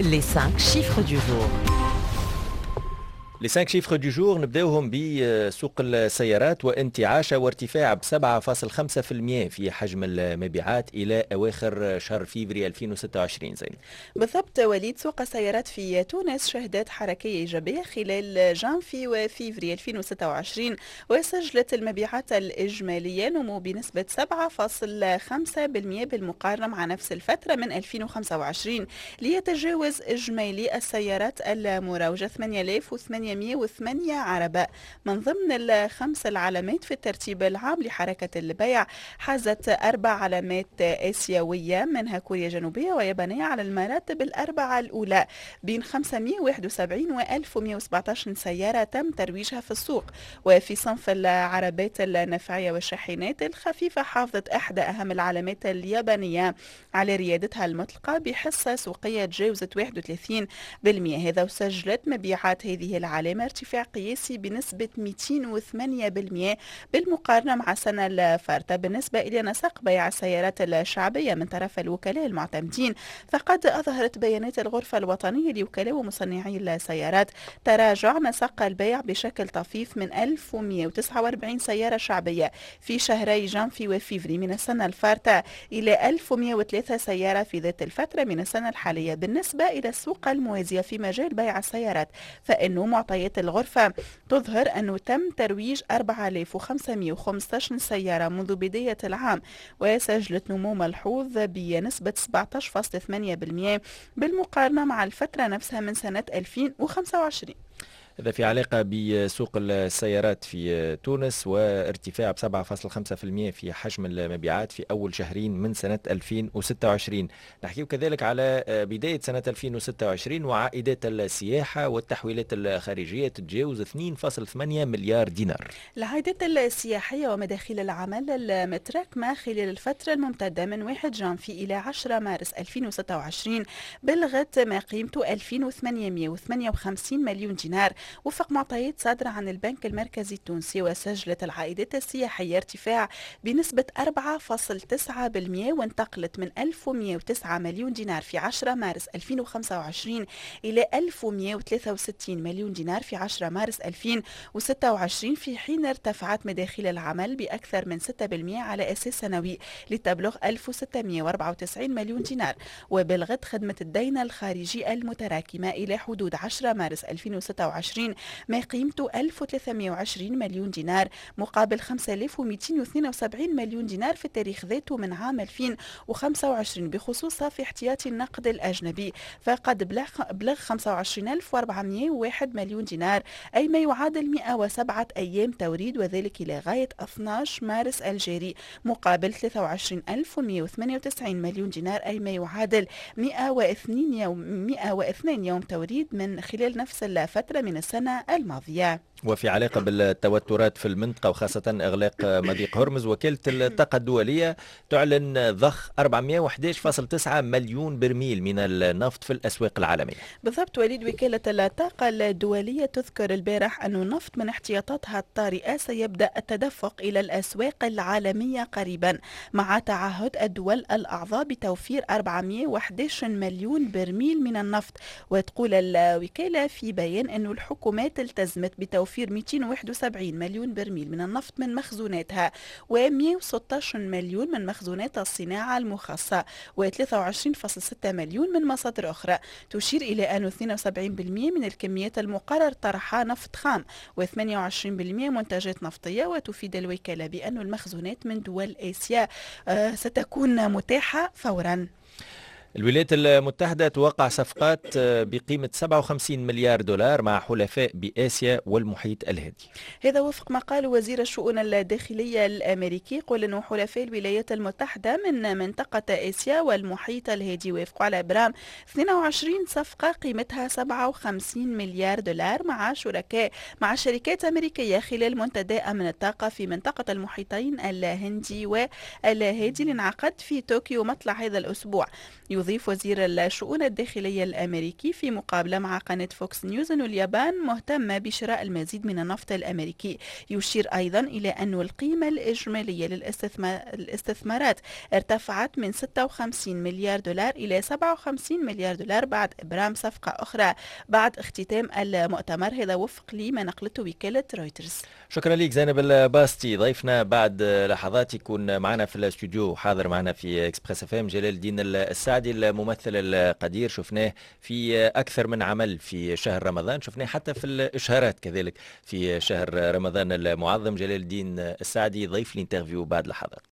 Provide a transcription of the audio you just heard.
Les 5 chiffres du jour. Les 5 chiffres du jour نبداوهم بسوق السيارات وانتعاش وارتفاع ب 7.5% في حجم المبيعات إلى أواخر شهر فيفري 2026. زين بالضبط وليد، سوق السيارات في تونس شهدت حركية إيجابية خلال جانفي وفيفري 2026، وسجلت المبيعات الإجمالية نمو بنسبة 7.5% بالمقارنة مع نفس الفترة من 2025، ليتجاوز إجمالي السيارات المروجة 8808 عربة. من ضمن الخمس العلامات في الترتيب العام لحركة البيع، حازت 4 علامات آسيوية منها كوريا الجنوبية ويابانية على المراتب الأربعة الأولى، بين 571 و 1117 سيارة تم ترويجها في السوق. وفي صنف العربات النفعية والشاحنات الخفيفة، حافظت إحدى أهم العلامات اليابانية على ريادتها المطلقة بحصة سوقية تجاوزت 31%. هذا وسجلت مبيعات هذه العلامة ارتفاع قياسي بنسبة 208% بالمقارنة مع السنة الفارطة. بالنسبة إلى نسق بيع السيارات الشعبية من طرف الوكلاء المعتمدين، فقد أظهرت بيانات الغرفة الوطنية لوكلاء ومصنعي السيارات تراجع نسق البيع بشكل طفيف من 1149 سيارة شعبية في شهري جانفي وفيفري من السنة الفارطة إلى 1103 سيارة في ذات الفترة من السنة الحالية. بالنسبة إلى السوق الموازية في مجال بيع السيارات، فإنه معطيات الغرفة تظهر أنه تم ترويج 4515 سيارة منذ بداية العام، وسجلت نمو ملحوظ بنسبة 17.8% بالمقارنة مع الفترة نفسها من سنة 2025. هذا في علاقة بسوق السيارات في تونس وارتفاع ب 7.5% في حجم المبيعات في أول شهرين من سنة 2026. نحكي كذلك على بداية سنة 2026 وعائدات السياحة والتحويلات الخارجية تتجاوز 2.8 مليار دينار. العائدات السياحية ومداخيل العمل المتراكمة خلال الفترة الممتدة من 1 جانفي إلى 10 مارس 2026 بلغت ما قيمته 2858 مليون دينار وفق معطيات صادرة عن البنك المركزي التونسي. وسجلت العائدات السياحية ارتفاع بنسبة 4.9% وانتقلت من 1109 مليون دينار في 10 مارس 2025 إلى 1163 مليون دينار في 10 مارس 2026، في حين ارتفعت مداخيل العمل بأكثر من 6% على أساس سنوي لتبلغ 1694 مليون دينار. وبلغت خدمة الدين الخارجي المتراكمة إلى حدود 10 مارس 2026 ما قيمته 1320 مليون دينار مقابل 5272 مليون دينار في التاريخ ذاته من عام 2025. بخصوص صافي احتياطي النقد الأجنبي، فقد بلغ 25401 مليون دينار، أي ما يعادل 107 أيام توريد، وذلك إلى غاية 12 مارس الجاري، مقابل 23198 مليون دينار، أي ما يعادل 102 يوم توريد من خلال نفس الفترة من السنة الماضية. وفي علاقة بالتوترات في المنطقة وخاصة إغلاق مضيق هرمز، وكالة الطاقة الدولية تعلن ضخ 411.9 مليون برميل من النفط في الأسواق العالمية. بالضبط وليد، وكالة الطاقة الدولية تذكر البارح أن النفط من احتياطاتها الطارئة سيبدأ التدفق إلى الأسواق العالمية قريبا، مع تعهد الدول الأعضاء بتوفير 411 مليون برميل من النفط. وتقول الوكالة في بيان أن الحكومات التزمت بتوفير 271 مليون برميل من النفط من مخزوناتها، و116 مليون من مخزونات الصناعة المخصصة، و23.6 مليون من مصادر أخرى. تشير إلى أن 72% من الكميات المقرر طرحها نفط خام، و28% منتجات نفطية. وتفيد الوكالة بأن المخزونات من دول آسيا ستكون متاحة فورا. الولايات المتحدة توقع صفقات بقيمة 57 مليار دولار مع حلفاء بآسيا والمحيط الهادي. هذا وفق ما قال وزير الشؤون الداخلية الأمريكي، قال أنه حلفاء الولايات المتحدة من منطقة آسيا والمحيط الهادي وافقوا على إبرام 22 صفقة قيمتها 57 مليار دولار مع شركات أمريكية خلال منتدى أمن الطاقة في منطقة المحيطين الهندي والهادي اللي انعقد في طوكيو مطلع هذا الأسبوع. يضيف وزير الشؤون الداخلية الأمريكي في مقابلة مع قناة فوكس نيوز أن اليابان مهتمة بشراء المزيد من النفط الأمريكي. يشير أيضا إلى أن القيمة الإجمالية للاستثمارات ارتفعت من 56 مليار دولار إلى 57 مليار دولار بعد إبرام صفقة أخرى بعد اختتام المؤتمر، هذا وفق لما نقلته وكالة رويترز. شكرا لك زينب الباستي. ضيفنا بعد لحظات يكون معنا في الاستوديو، حاضر معنا في اكسبريس اف ام، جلال الدين السعدي الممثل القدير. شفناه في اكثر من عمل في شهر رمضان، شفناه حتى في الاشهارات كذلك في شهر رمضان المعظم. جلال الدين السعدي ضيف الانترفيو بعد لحظات.